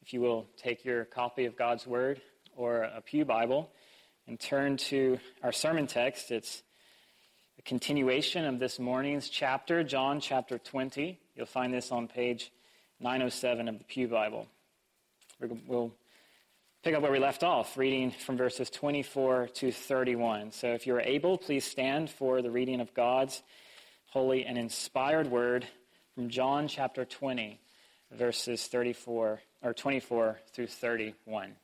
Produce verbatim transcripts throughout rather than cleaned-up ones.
if you will take your copy of God's Word or a pew Bible and turn to our sermon text. It's a continuation of this morning's chapter, John chapter twenty. You'll find this on page nine oh seven of the pew Bible. We'll pick up where we left off, reading from verses twenty-four to thirty-one. So if you're able, please stand for the reading of God's holy and inspired word from John chapter twenty, verses thirty-four or twenty-four through thirty-one.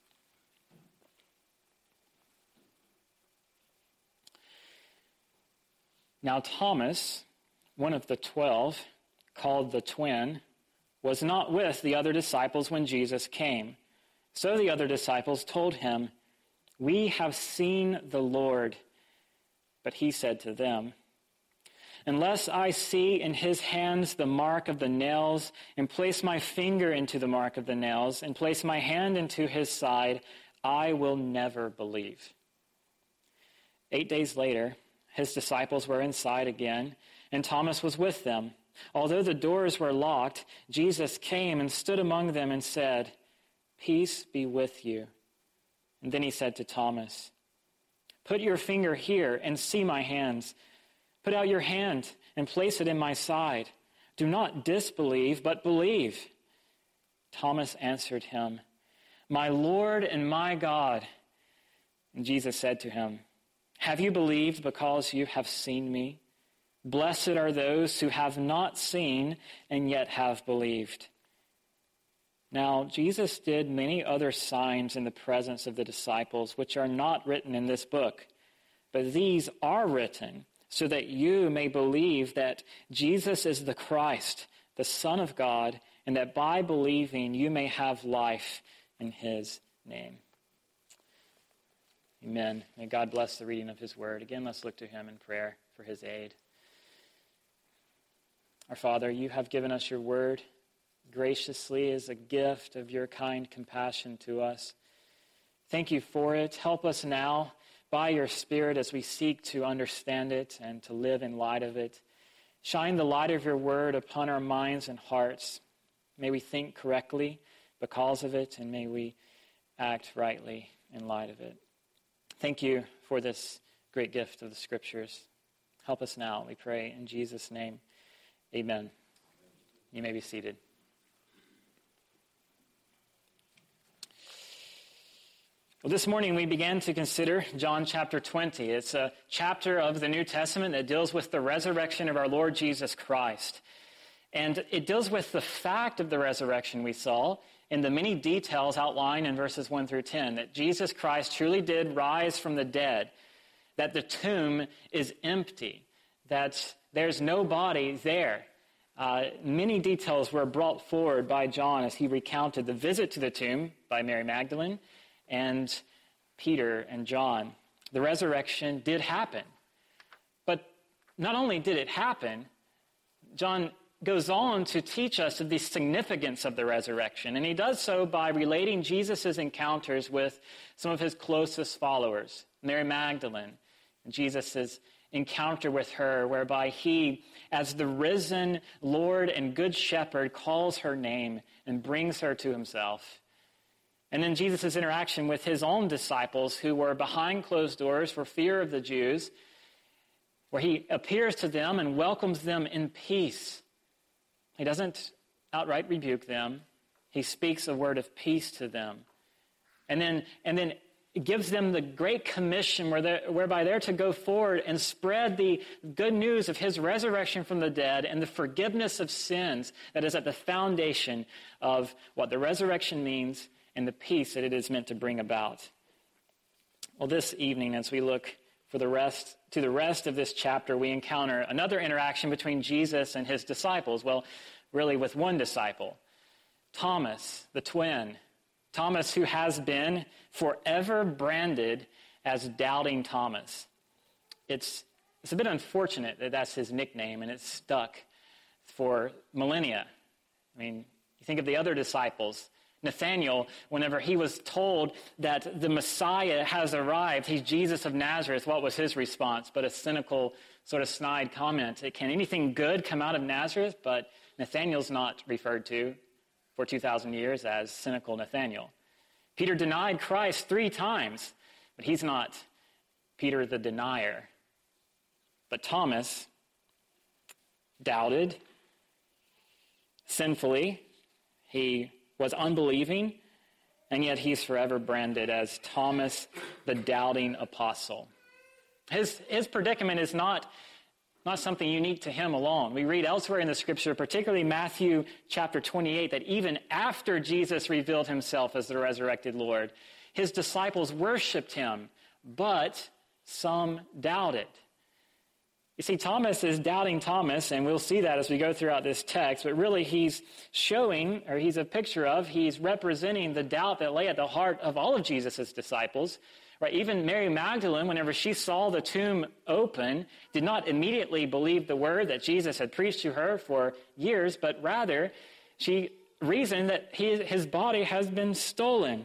Now Thomas, one of the twelve, called the twin, was not with the other disciples when Jesus came. So the other disciples told him, "We have seen the Lord." But he said to them, "Unless I see in his hands the mark of the nails, and place my finger into the mark of the nails, and place my hand into his side, I will never believe." Eight days later, his disciples were inside again, and Thomas was with them. Although the doors were locked, Jesus came and stood among them and said, "Peace be with you." And then he said to Thomas, "Put your finger here and see my hands. Put out your hand and place it in my side. Do not disbelieve, but believe." Thomas answered him, "My Lord and my God." And Jesus said to him, "Have you believed because you have seen me? Blessed are those who have not seen and yet have believed." Now, Jesus did many other signs in the presence of the disciples, which are not written in this book. But these are written so that you may believe that Jesus is the Christ, the Son of God, and that by believing you may have life in his name. Amen. May God bless the reading of his word. Again, let's look to him in prayer for his aid. Our Father, you have given us your word graciously as a gift of your kind compassion to us. Thank you for it. Help us now by your Spirit as we seek to understand it and to live in light of it. Shine the light of your word upon our minds and hearts. May we think correctly because of it, and may we act rightly in light of it. Thank you for this great gift of the Scriptures. Help us now, we pray, in Jesus' name. Amen. You may be seated. Well, this morning we began to consider John chapter twenty. It's a chapter of the New Testament that deals with the resurrection of our Lord Jesus Christ. And it deals with the fact of the resurrection we saw in the many details outlined in verses one through ten, that Jesus Christ truly did rise from the dead, that the tomb is empty, that there's no body there. Uh, many details were brought forward by John as he recounted the visit to the tomb by Mary Magdalene and Peter and John. The resurrection did happen. But not only did it happen, John goes on to teach us of the significance of the resurrection. And he does so by relating Jesus' encounters with some of his closest followers, Mary Magdalene, and Jesus' encounter with her, whereby he, as the risen Lord and Good Shepherd, calls her name and brings her to himself. And then Jesus' interaction with his own disciples who were behind closed doors for fear of the Jews, where he appears to them and welcomes them in peace. He doesn't outright rebuke them. He speaks a word of peace to them. And then, and then gives them the great commission where they're, whereby they're to go forward and spread the good news of his resurrection from the dead and the forgiveness of sins that is at the foundation of what the resurrection means and the peace that it is meant to bring about. Well, this evening, as we look for the rest to the rest of this chapter, we encounter another interaction between Jesus and his disciples. Well, really with one disciple, Thomas, the twin. Thomas, who has been forever branded as Doubting Thomas. It's, it's a bit unfortunate that that's his nickname, and it's stuck for millennia. I mean, you think of the other disciples. Nathanael, whenever he was told that the Messiah has arrived, he's Jesus of Nazareth, what was his response? But a cynical, sort of snide comment. Can anything good come out of Nazareth? But Nathanael's not referred to. for two thousand years as cynical Nathaniel. Peter denied Christ three times, but he's not Peter the denier. But Thomas doubted sinfully. He was unbelieving, and yet he's forever branded as Thomas, the doubting apostle. His, his predicament is not, not something unique to him alone. We read elsewhere in the scripture, particularly Matthew chapter twenty-eight, that even after Jesus revealed himself as the resurrected Lord, his disciples worshiped him, but some doubted. You see, Thomas is doubting Thomas, and we'll see that as we go throughout this text, but really he's showing, or he's a picture of, he's representing the doubt that lay at the heart of all of Jesus' disciples. Right? Even Mary Magdalene, whenever she saw the tomb open, did not immediately believe the word that Jesus had preached to her for years, but rather she reasoned that he, his body has been stolen.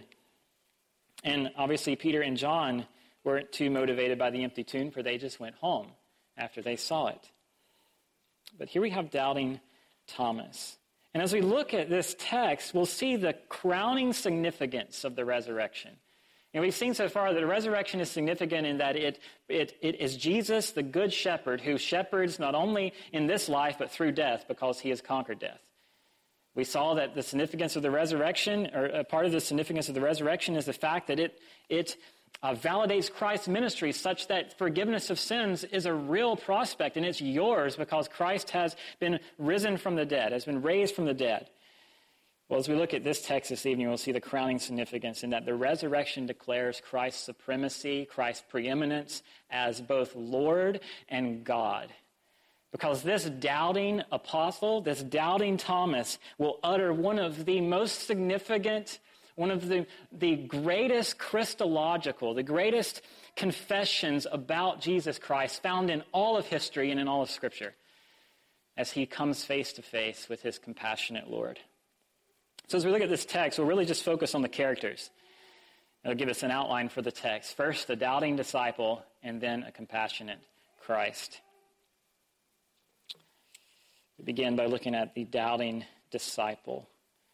And obviously Peter and John weren't too motivated by the empty tomb, for they just went home after they saw it. But here we have doubting Thomas. And as we look at this text, we'll see the crowning significance of the resurrection. And we've seen so far that the resurrection is significant in that it, it, it is Jesus, the good shepherd, who shepherds not only in this life, but through death, because he has conquered death. We saw that the significance of the resurrection, or a part of the significance of the resurrection, is the fact that it, it uh, validates Christ's ministry such that forgiveness of sins is a real prospect, and it's yours because Christ has been risen from the dead, has been raised from the dead. Well, as we look at this text this evening, we'll see the crowning significance in that the resurrection declares Christ's supremacy, Christ's preeminence as both Lord and God. Because this doubting apostle, this doubting Thomas, will utter one of the most significant, one of the, the greatest Christological, the greatest confessions about Jesus Christ found in all of history and in all of Scripture, as he comes face to face with his compassionate Lord. So as we look at this text, we'll really just focus on the characters. It'll give us an outline for the text. First, the doubting disciple, and then a compassionate Christ. We begin by looking at the doubting disciple.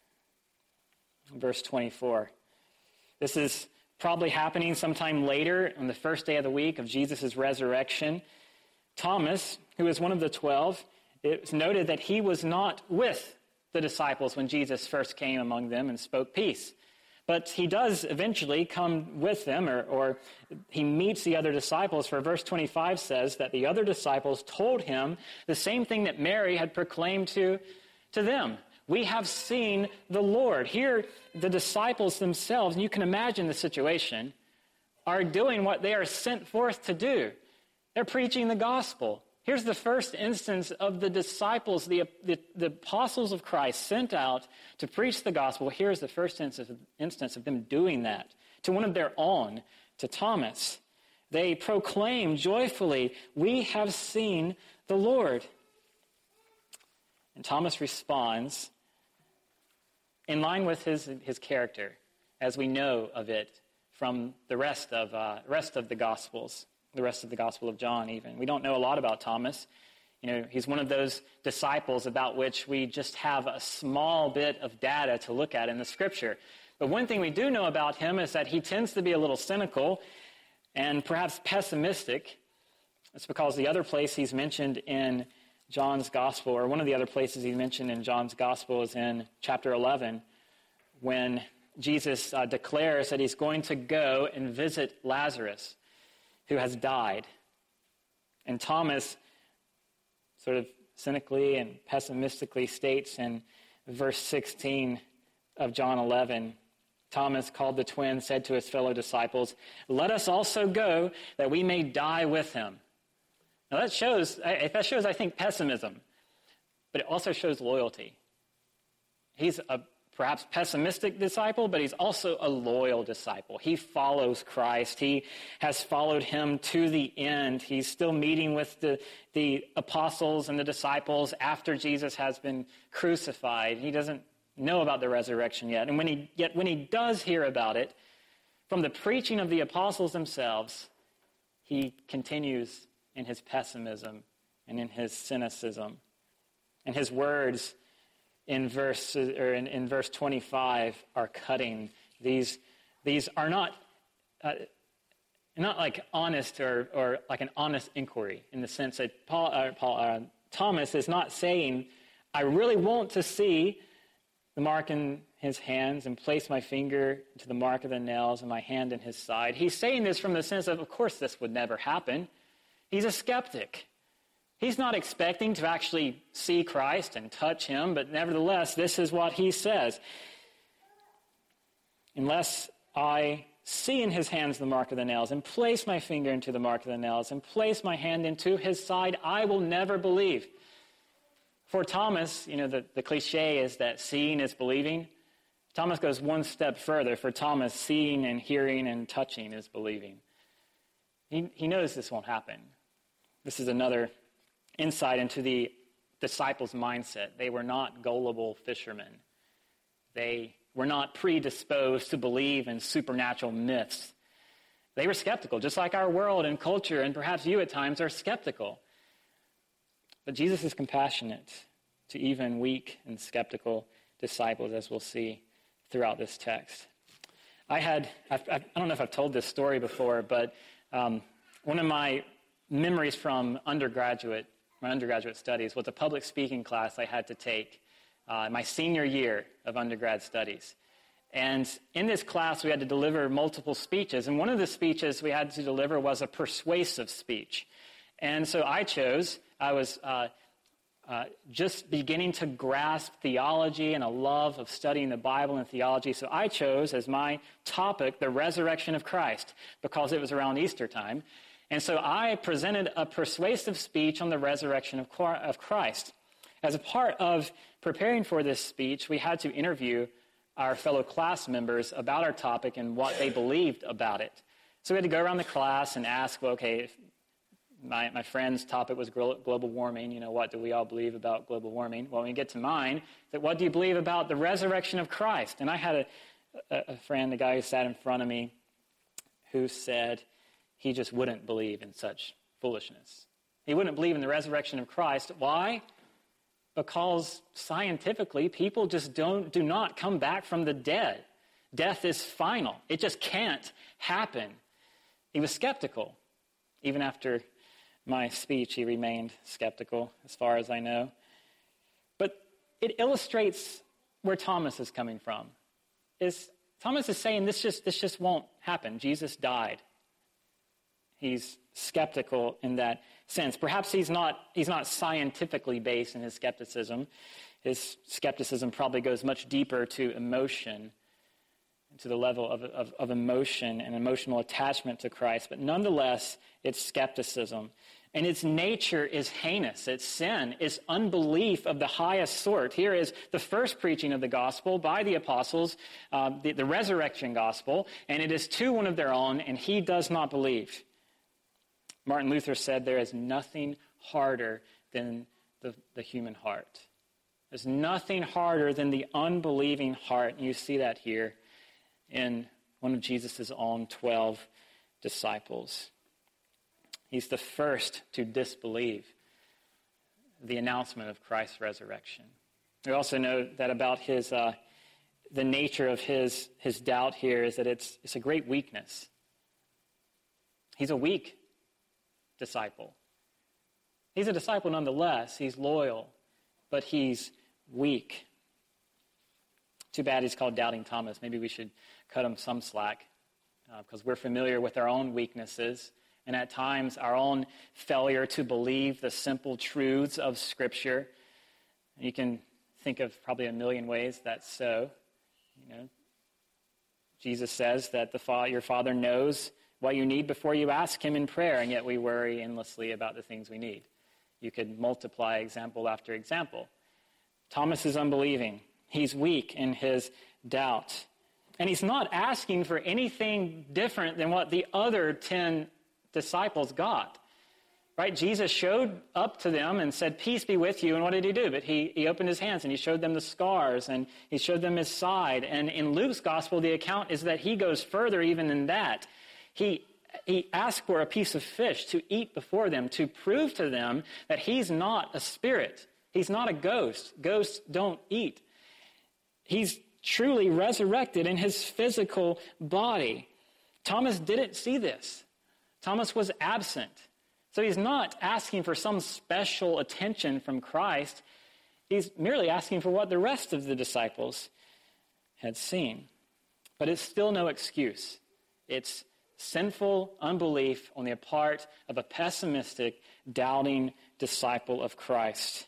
Verse twenty-four. This is probably happening sometime later on the first day of the week of Jesus' resurrection. Thomas, who is one of the twelve, it's noted that he was not with the disciples when Jesus first came among them and spoke peace. But he does eventually come with them, or, or he meets the other disciples, for verse twenty-five says that the other disciples told him the same thing that Mary had proclaimed to, to them. We have seen the Lord. Here, the disciples themselves, and you can imagine the situation, are doing what they are sent forth to do. They're preaching the gospel. Here's the first instance of the disciples, the, the, the apostles of Christ sent out to preach the gospel. Here's the first instance of, instance of them doing that to one of their own, to Thomas. They proclaim joyfully, "We have seen the Lord." And Thomas responds in line with his, his character, as we know of it from the rest of, uh, rest of the Gospels. The rest of the Gospel of John even. We don't know a lot about Thomas. You know, he's one of those disciples about which we just have a small bit of data to look at in the Scripture. But one thing we do know about him is that he tends to be a little cynical and perhaps pessimistic. That's because the other place he's mentioned in John's Gospel, or one of the other places he's mentioned in John's Gospel, is in chapter eleven, when Jesus uh, declares that he's going to go and visit Lazarus, who has died. And Thomas sort of cynically and pessimistically states in verse sixteen of John eleven, Thomas, called the twin, said to his fellow disciples, "Let us also go, that we may die with him." Now that shows, that shows, I think, pessimism, but it also shows loyalty. He's a perhaps pessimistic disciple, but he's also a loyal disciple. He follows Christ. He has followed him to the end. He's still meeting with the, the apostles and the disciples after Jesus has been crucified. He doesn't know about the resurrection yet. And when he, yet when he does hear about it, from the preaching of the apostles themselves, he continues in his pessimism and in his cynicism. And his words in verse or in, in verse twenty-five are cutting. These these are not uh, not like honest or or like an honest inquiry in the sense that Paul uh, Paul uh, Thomas is not saying, I really want to see the mark in his hands and place my finger to the mark of the nails and my hand in his side. He's saying this from the sense of, of course, this would never happen. He's a skeptic. He's not expecting to actually see Christ and touch him, but nevertheless, this is what he says. Unless I see in his hands the mark of the nails and place my finger into the mark of the nails and place my hand into his side, I will never believe. For Thomas, you know, the, the cliche is that seeing is believing. Thomas goes one step further. For Thomas, seeing and hearing and touching is believing. He, he knows this won't happen. This is another insight into the disciples' mindset. They were not gullible fishermen. They were not predisposed to believe in supernatural myths. They were skeptical, just like our world and culture, and perhaps you at times are skeptical. But Jesus is compassionate to even weak and skeptical disciples, as we'll see throughout this text. I had, I've, I don't know if I've told this story before, but um, one of my memories from undergraduate, my undergraduate studies was a public speaking class I had to take uh, my senior year of undergrad studies. And in this class, we had to deliver multiple speeches. And one of the speeches we had to deliver was a persuasive speech. And so I chose, I was uh, uh, just beginning to grasp theology and a love of studying the Bible and theology. So I chose as my topic the resurrection of Christ because it was around Easter time. And so I presented a persuasive speech on the resurrection of of Christ. As a part of preparing for this speech, we had to interview our fellow class members about our topic and what they believed about it. So we had to go around the class and ask, well, okay, if my, my friend's topic was global warming, you know, what do we all believe about global warming? Well, when we get to mine, that what do you believe about the resurrection of Christ? And I had a, a, a friend, the guy who sat in front of me, who said he just wouldn't believe in such foolishness. He wouldn't believe in the resurrection of Christ. Why? Because scientifically, people just don't do not come back from the dead. Death is final. It just can't happen. He was skeptical. Even after my speech, he remained skeptical, as far as I know. But it illustrates where Thomas is coming from. Is Thomas is saying this just this just won't happen. Jesus died. He's skeptical in that sense. Perhaps he's not he's not scientifically based in his skepticism. His skepticism probably goes much deeper to emotion, to the level of, of, of emotion and emotional attachment to Christ. But nonetheless, it's skepticism. And its nature is heinous. It's sin. It's unbelief of the highest sort. Here is the first preaching of the gospel by the apostles, uh, the, the resurrection gospel, and it is to one of their own, and he does not believe. Martin Luther said there is nothing harder than the, the human heart. There's nothing harder than the unbelieving heart. And you see that here in one of Jesus' own twelve disciples. He's the first to disbelieve the announcement of Christ's resurrection. We also know that about his, uh, the nature of his, his doubt here is that it's, it's a great weakness. He's a weak disciple. He's a disciple nonetheless. He's loyal, but he's weak. Too bad he's called Doubting Thomas. Maybe we should cut him some slack uh, because we're familiar with our own weaknesses and at times our own failure to believe the simple truths of Scripture. You can think of probably a million ways that's so. You know, Jesus says that the fa- your Father knows what you need before you ask him in prayer, and yet we worry endlessly about the things we need. You could multiply example after example. Thomas is unbelieving. He's weak in his doubt. And he's not asking for anything different than what the other ten disciples got. Right? Jesus showed up to them and said, peace be with you. And what did he do? But he, he opened his hands and he showed them the scars and he showed them his side. And in Luke's gospel, the account is that he goes further even than that. He, he asked for a piece of fish to eat before them to prove to them that he's not a spirit. He's not a ghost. Ghosts don't eat. He's truly resurrected in his physical body. Thomas didn't see this. Thomas was absent. So he's not asking for some special attention from Christ. He's merely asking for what the rest of the disciples had seen. But it's still no excuse. It's sinful unbelief on the part of a pessimistic, doubting disciple of Christ.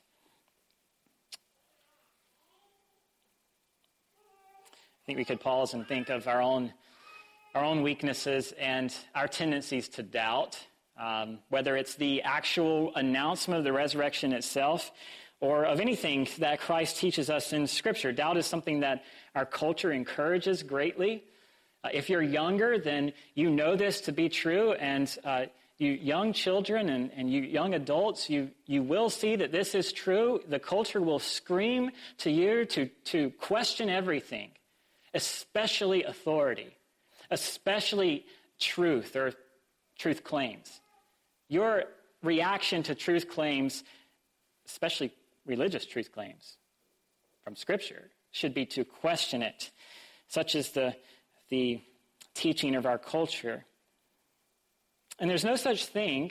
I think we could pause and think of our own our own weaknesses and our tendencies to doubt, um, whether it's the actual announcement of the resurrection itself or of anything that Christ teaches us in Scripture. Doubt is something that our culture encourages greatly. Uh, if you're younger, then you know this to be true, and uh, you young children and, and you young adults, you, you will see that this is true. The culture will scream to you to, to question everything, especially authority, especially truth or truth claims. Your reaction to truth claims, especially religious truth claims from Scripture, should be to question it. Such is the, the teaching of our culture. And there's no such thing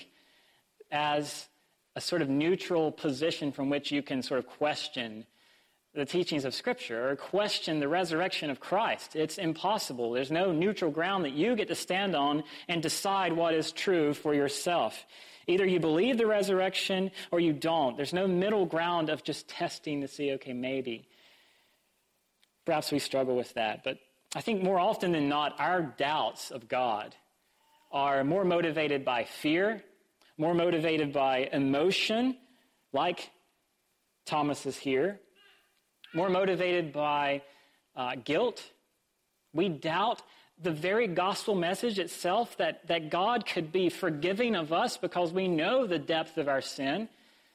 as a sort of neutral position from which you can sort of question the teachings of Scripture or question the resurrection of Christ. It's impossible. There's no neutral ground that you get to stand on and decide what is true for yourself. Either you believe the resurrection or you don't. There's no middle ground of just testing to see, okay, maybe. Perhaps we struggle with that. But I think more often than not, our doubts of God are more motivated by fear, more motivated by emotion, like Thomas is here, more motivated by uh, guilt. We doubt the very gospel message itself, that, that God could be forgiving of us because we know the depth of our sin.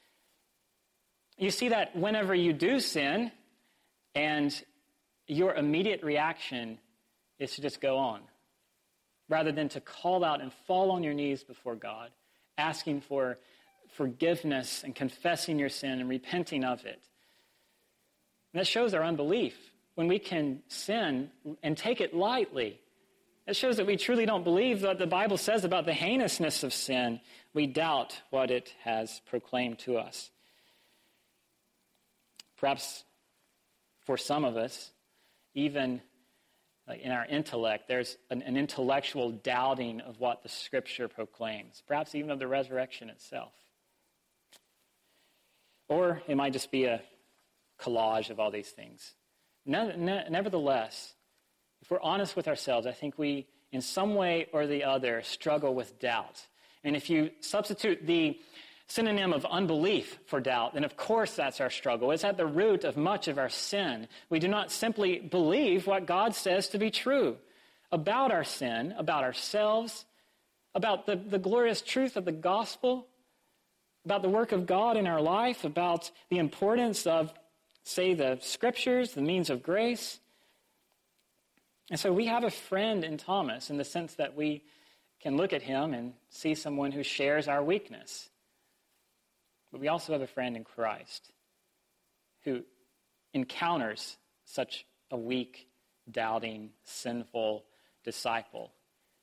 You see that whenever you do sin, and your immediate reaction is to just go on, rather than to call out and fall on your knees before God, asking for forgiveness and confessing your sin and repenting of it. And that shows our unbelief. When we can sin and take it lightly, it shows that we truly don't believe what the Bible says about the heinousness of sin. We doubt what it has proclaimed to us. Perhaps for some of us, even in our intellect, there's an, an intellectual doubting of what the Scripture proclaims, perhaps even of the resurrection itself. Or it might just be a collage of all these things. Ne- ne- nevertheless, if we're honest with ourselves, I think we, in some way or the other, struggle with doubt. And if you substitute the synonym of unbelief for doubt, then of course that's our struggle. It's at the root of much of our sin. We do not simply believe what God says to be true about our sin, about ourselves, about the, the glorious truth of the gospel, about the work of God in our life, about the importance of, say, the Scriptures, the means of grace. And so we have a friend in Thomas in the sense that we can look at him and see someone who shares our weakness. But we also have a friend in Christ who encounters such a weak, doubting, sinful disciple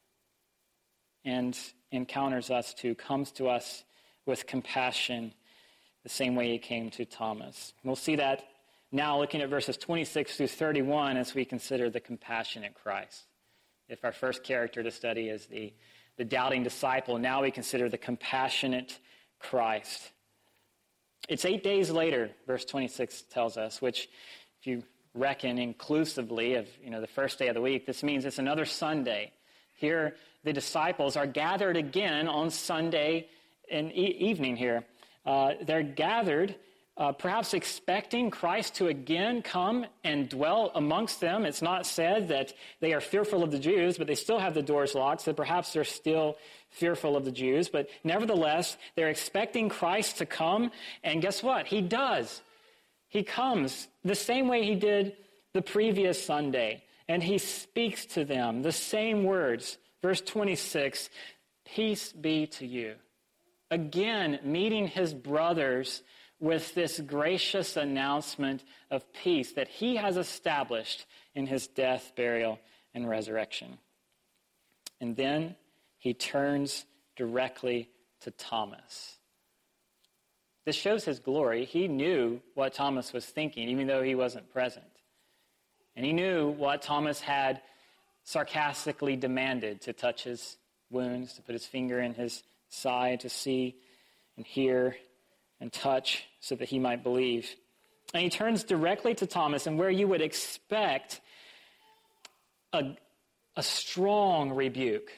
and encounters us too, comes to us with compassion the same way he came to Thomas. We'll see that now looking at verses twenty-six through thirty-one as we consider the compassionate Christ. If our first character to study is the, the doubting disciple, now we consider the compassionate Christ. It's eight days later, verse twenty-six tells us, which if you reckon inclusively of you know the first day of the week, this means it's another Sunday. Here the disciples are gathered again on Sunday in e- evening here. Uh, they're gathered, uh, perhaps expecting Christ to again come and dwell amongst them. It's not said that they are fearful of the Jews, but they still have the doors locked, so perhaps they're still fearful of the Jews. But nevertheless, they're expecting Christ to come, and guess what? He does. He comes the same way he did the previous Sunday, and he speaks to them the same words. Verse twenty-six, peace be to you. Again, meeting his brothers with this gracious announcement of peace that he has established in his death, burial, and resurrection. And then he turns directly to Thomas. This shows his glory. He knew what Thomas was thinking, even though he wasn't present. And he knew what Thomas had sarcastically demanded, to touch his wounds, to put his finger in his side, to see and hear and touch so that he might believe. And he turns directly to Thomas, and where you would expect a, a strong rebuke,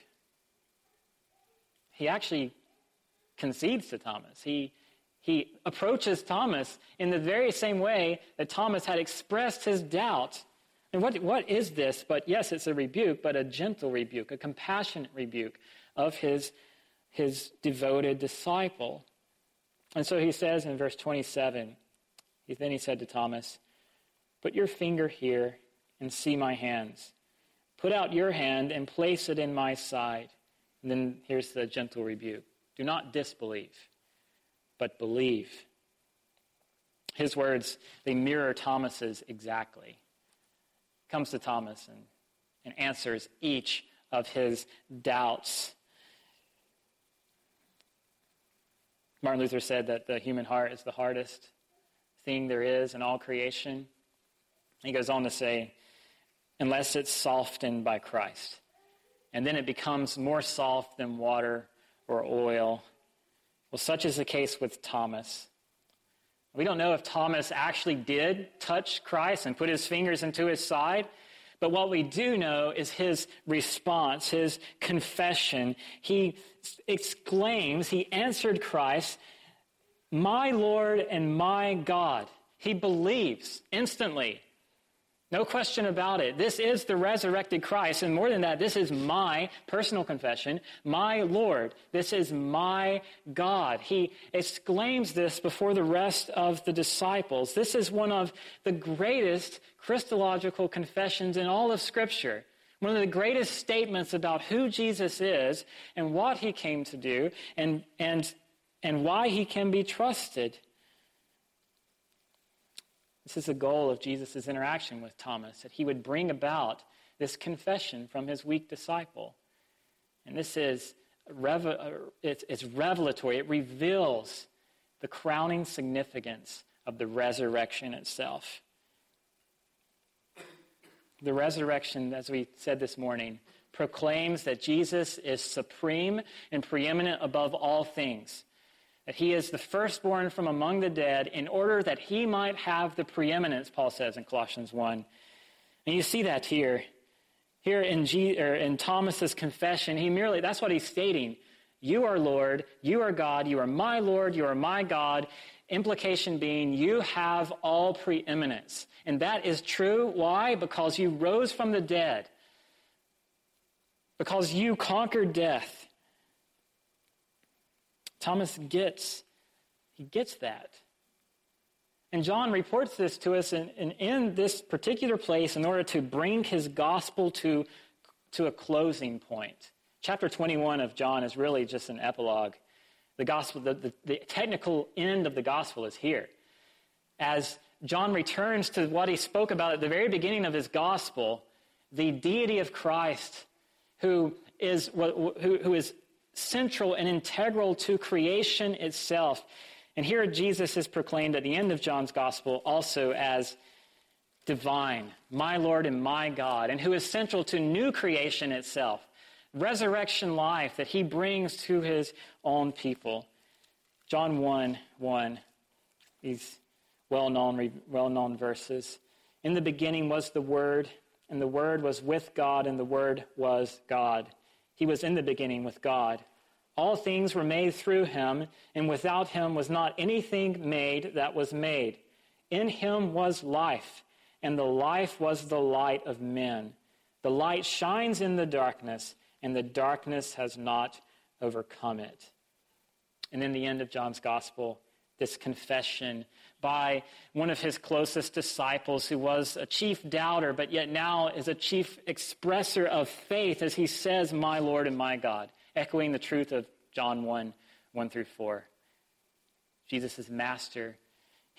he actually concedes to Thomas. He, he approaches Thomas in the very same way that Thomas had expressed his doubt. And what, what is this? But yes, it's a rebuke, but a gentle rebuke, a compassionate rebuke of his, his devoted disciple. And so he says in verse twenty-seven, he, then he said to Thomas, "Put your finger here and see my hands. Put out your hand and place it in my side." And then here's the gentle rebuke. "Do not disbelieve, but believe." His words, they mirror Thomas's exactly. Comes to Thomas and, and answers each of his doubts. Martin Luther said that the human heart is the hardest thing there is in all creation. He goes on to say, unless it's softened by Christ. And then it becomes more soft than water or oil. Well, such is the case with Thomas. We don't know if Thomas actually did touch Christ and put his fingers into his side, but what we do know is his response, his confession. He exclaims, he answered Christ, "My Lord and my God." He believes instantly. No question about it. This is the resurrected Christ. And more than that, this is my personal confession. My Lord. This is my God. He exclaims this before the rest of the disciples. This is one of the greatest Christological confessions in all of Scripture. One of the greatest statements about who Jesus is and what he came to do and, and, and why he can be trusted. This is the goal of Jesus' interaction with Thomas, that he would bring about this confession from his weak disciple. And this is, it's, it's revelatory. It reveals the crowning significance of the resurrection itself. The resurrection, as we said this morning, proclaims that Jesus is supreme and preeminent above all things. That he is the firstborn from among the dead in order that he might have the preeminence, Paul says in Colossians one. And you see that here. Here in, G, or in Thomas's confession, he merely, that's what he's stating. You are Lord, you are God, you are my Lord, you are my God. Implication being, you have all preeminence. And that is true. Why? Because you rose from the dead. Because you conquered death. Thomas gets, he gets that. And John reports this to us in, in, in this particular place in order to bring his gospel to, to a closing point. Chapter twenty-one of John is really just an epilogue. The gospel, the, the, the technical end of the gospel is here. As John returns to what he spoke about at the very beginning of his gospel, the deity of Christ, who is who, who is central and integral to creation itself. And here Jesus is proclaimed at the end of John's gospel also as divine, my Lord and my God, and who is central to new creation itself, resurrection life that he brings to his own people. John one one, these well-known, well-known verses. In the beginning was the Word, and the Word was with God, and the Word was God. He was in the beginning with God. All things were made through him, and without him was not anything made that was made. In him was life, and the life was the light of men. The light shines in the darkness, and the darkness has not overcome it. And in the end of John's gospel, this confession by one of his closest disciples who was a chief doubter, but yet now is a chief expresser of faith as he says, my Lord and my God, echoing the truth of John one, one through four. Jesus is master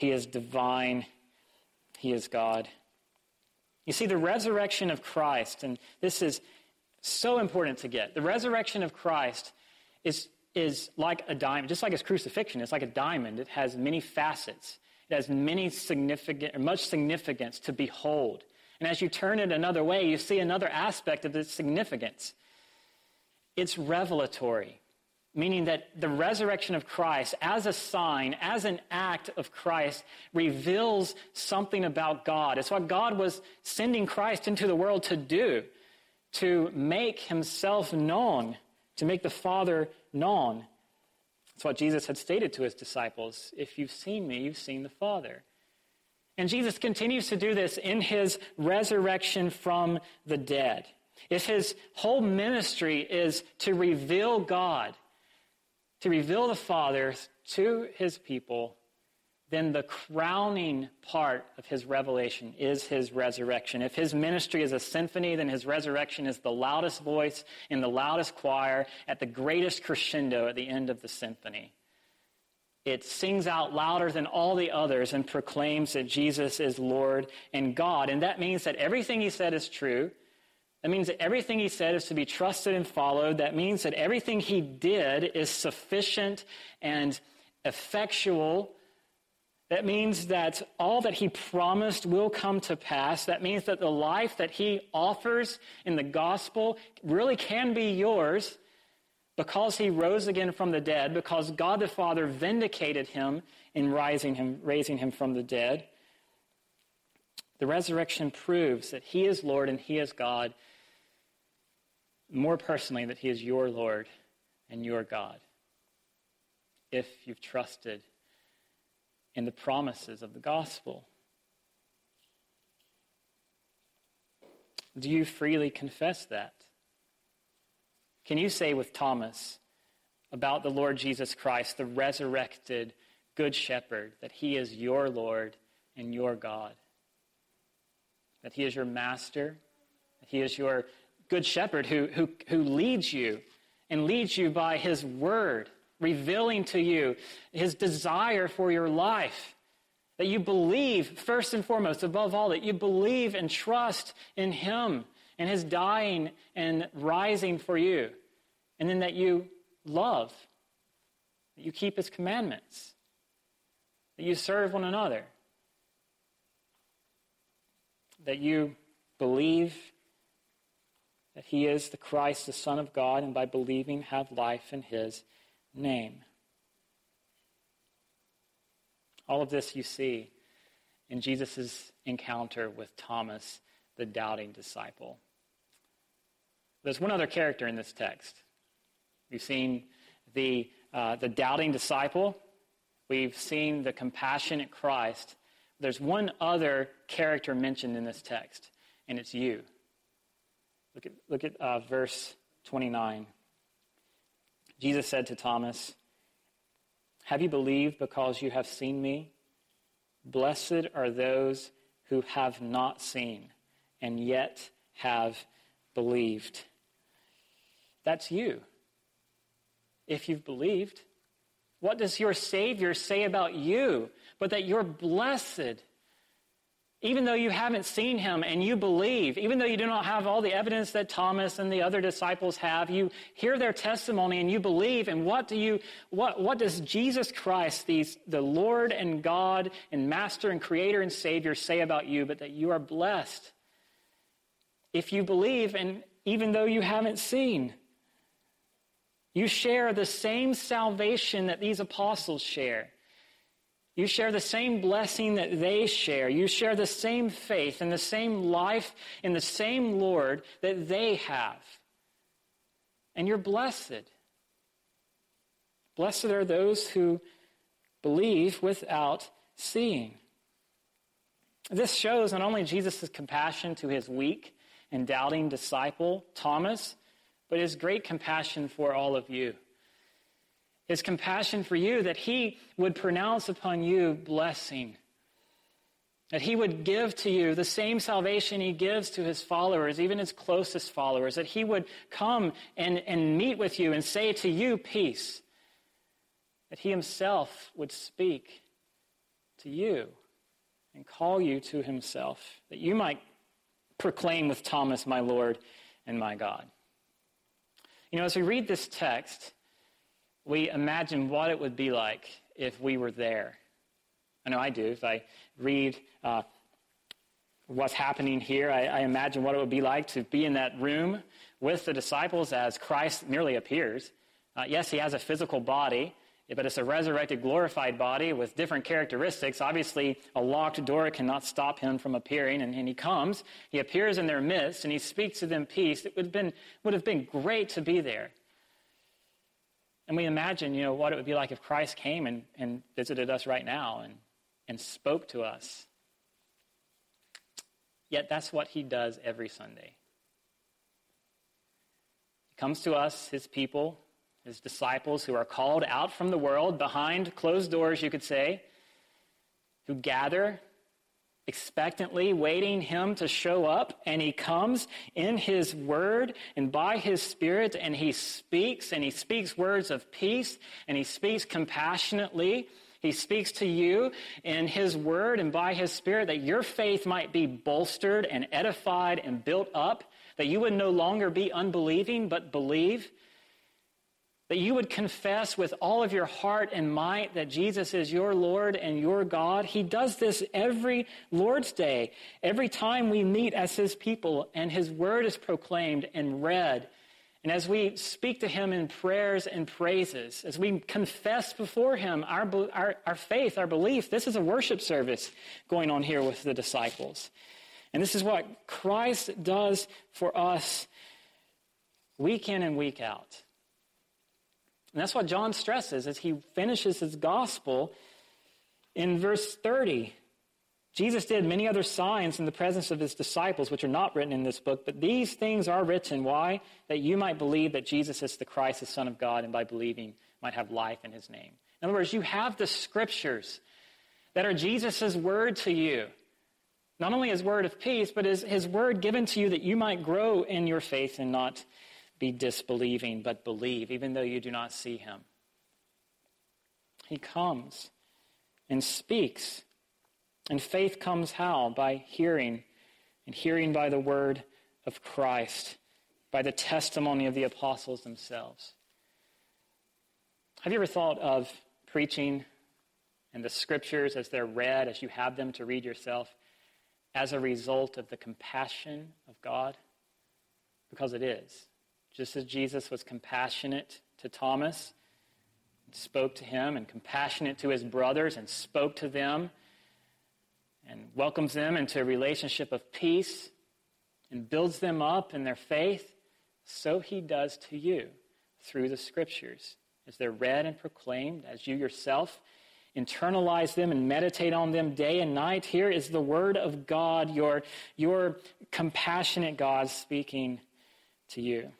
He is divine. He is God. You see, the resurrection of Christ, and this is so important to get. The resurrection of Christ is, is like a diamond, just like his crucifixion. It's like a diamond. It has many facets. It has many significant, or much significance to behold. And as you turn it another way, you see another aspect of its significance. It's revelatory, meaning that the resurrection of Christ as a sign, as an act of Christ, reveals something about God. It's what God was sending Christ into the world to do, to make himself known, to make the Father known. That's what Jesus had stated to his disciples. If you've seen me, you've seen the Father. And Jesus continues to do this in his resurrection from the dead. If his whole ministry is to reveal God, to reveal the Father to his people, then the crowning part of his revelation is his resurrection. If his ministry is a symphony, then his resurrection is the loudest voice in the loudest choir at the greatest crescendo at the end of the symphony. It sings out louder than all the others and proclaims that Jesus is Lord and God. And that means that everything he said is true. That means that everything he said is to be trusted and followed. That means that everything he did is sufficient and effectual. That means that all that he promised will come to pass. That means that the life that he offers in the gospel really can be yours because he rose again from the dead, because God the Father vindicated him in rising him, raising him from the dead. The resurrection proves that he is Lord and he is God. More personally, that he is your Lord and your God, if you've trusted in the promises of the gospel. Do you freely confess that? Can you say with Thomas about the Lord Jesus Christ, the resurrected Good Shepherd, that he is your Lord and your God? That he is your master, that he is your Good Shepherd who, who, who leads you and leads you by his word, revealing to you his desire for your life, that you believe, first and foremost, above all, that you believe and trust in him and his dying and rising for you, and then that you love, that you keep his commandments, that you serve one another, that you believe that he is the Christ, the Son of God, and by believing have life in his name. All of this you see in Jesus' encounter with Thomas, the doubting disciple. There's one other character in this text. We've seen the, uh, the doubting disciple. We've seen the compassionate Christ. There's one other character mentioned in this text, and it's you. Look at, look at uh, verse twenty-nine. Jesus said to Thomas, "Have you believed because you have seen me? Blessed are those who have not seen and yet have believed." That's you. If you've believed, what does your Savior say about you? But that you're blessed. Even though you haven't seen him and you believe, even though you do not have all the evidence that Thomas and the other disciples have, you hear their testimony and you believe. And what do you, what, what does Jesus Christ, these, the Lord and God and Master and Creator and Savior, say about you? But that you are blessed if you believe, and even though you haven't seen. You share the same salvation that these apostles share. You share the same blessing that they share. You share the same faith and the same life in the same Lord that they have. And you're blessed. Blessed are those who believe without seeing. This shows not only Jesus' compassion to his weak and doubting disciple, Thomas, but his great compassion for all of you. His compassion for you, that he would pronounce upon you blessing, that he would give to you the same salvation he gives to his followers, even his closest followers, that he would come and, and meet with you and say to you peace, that he himself would speak to you and call you to himself, that you might proclaim with Thomas, my Lord and my God. You know, as we read this text, we imagine what it would be like if we were there. I know I do. If I read uh, what's happening here, I, I imagine what it would be like to be in that room with the disciples as Christ merely appears. Uh, yes, he has a physical body, but it's a resurrected, glorified body with different characteristics. Obviously, a locked door cannot stop him from appearing, and, and he comes. He appears in their midst, and he speaks to them peace. It would have been, would have been great to be there. And we imagine, you know, what it would be like if Christ came and, and visited us right now and, and spoke to us. Yet that's what he does every Sunday. He comes to us, his people, his disciples who are called out from the world behind closed doors, you could say, who gather expectantly, waiting him to show up, and he comes in his word and by his Spirit, and he speaks, and he speaks words of peace, and he speaks compassionately. He speaks to you in his word and by his Spirit that your faith might be bolstered and edified and built up, that you would no longer be unbelieving but believe, that you would confess with all of your heart and might that Jesus is your Lord and your God. He does this every Lord's Day, every time we meet as his people and his word is proclaimed and read. And as we speak to him in prayers and praises, as we confess before him our, our, our faith, our belief, this is a worship service going on here with the disciples. And this is what Christ does for us week in and week out. And that's what John stresses as he finishes his gospel in verse thirty. Jesus did many other signs in the presence of his disciples, which are not written in this book, but these things are written. Why? That you might believe that Jesus is the Christ, the Son of God, and by believing might have life in his name. In other words, you have the scriptures that are Jesus' word to you. Not only his word of peace, but his, his word given to you that you might grow in your faith and not be disbelieving, but believe, even though you do not see him. He comes and speaks. And faith comes how? By hearing, and hearing by the word of Christ, by the testimony of the apostles themselves. Have you ever thought of preaching and the scriptures as they're read, as you have them to read yourself, as a result of the compassion of God? Because it is. Just as Jesus was compassionate to Thomas, and spoke to him, and compassionate to his brothers, and spoke to them, and welcomes them into a relationship of peace, and builds them up in their faith, so he does to you through the scriptures. As they're read and proclaimed, as you yourself internalize them and meditate on them day and night, here is the word of God, your, your compassionate God speaking to you.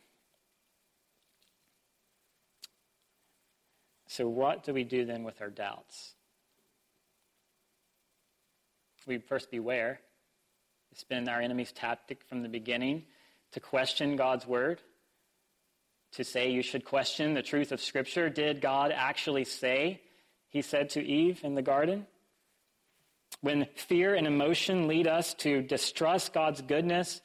So what do we do then with our doubts? We first beware. It's been our enemy's tactic from the beginning to question God's word, to say you should question the truth of Scripture. Did God actually say, he said to Eve in the garden? When fear and emotion lead us to distrust God's goodness,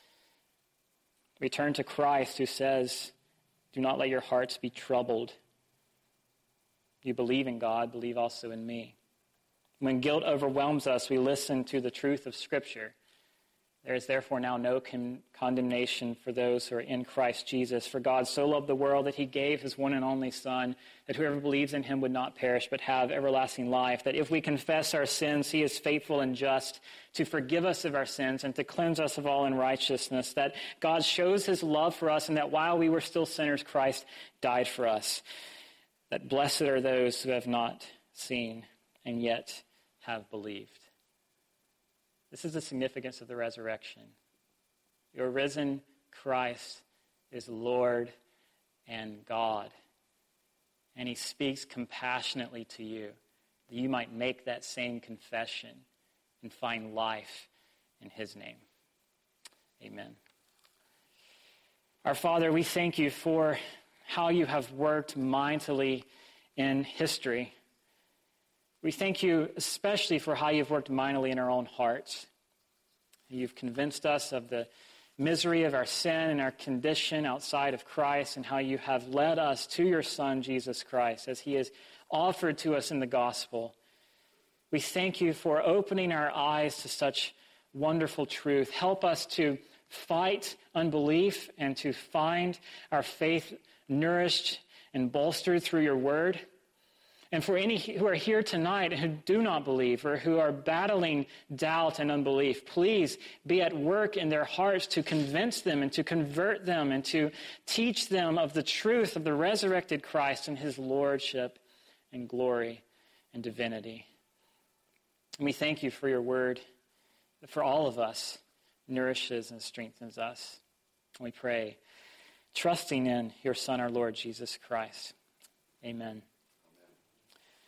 we turn to Christ who says, do not let your hearts be troubled. You believe in God, believe also in me. When guilt overwhelms us, we listen to the truth of Scripture. There is therefore now no con- condemnation for those who are in Christ Jesus. For God so loved the world that he gave his one and only Son, that whoever believes in him would not perish but have everlasting life. That if we confess our sins, he is faithful and just to forgive us of our sins and to cleanse us of all unrighteousness. That God shows his love for us, and that while we were still sinners, Christ died for us. That blessed are those who have not seen and yet have believed. This is the significance of the resurrection. Your risen Christ is Lord and God. And he speaks compassionately to you, that you might make that same confession and find life in his name. Amen. Our Father, we thank you for how you have worked mightily in history. We thank you especially for how you've worked mightily in our own hearts. You've convinced us of the misery of our sin and our condition outside of Christ, and how you have led us to your Son, Jesus Christ, as he is offered to us in the gospel. We thank you for opening our eyes to such wonderful truth. Help us to fight unbelief and to find our faith nourished and bolstered through your word. And for any who are here tonight who do not believe or who are battling doubt and unbelief, please be at work in their hearts to convince them and to convert them and to teach them of the truth of the resurrected Christ and his lordship and glory and divinity. And we thank you for your word that for all of us nourishes and strengthens us. And we pray, trusting in your Son, our Lord Jesus Christ. Amen.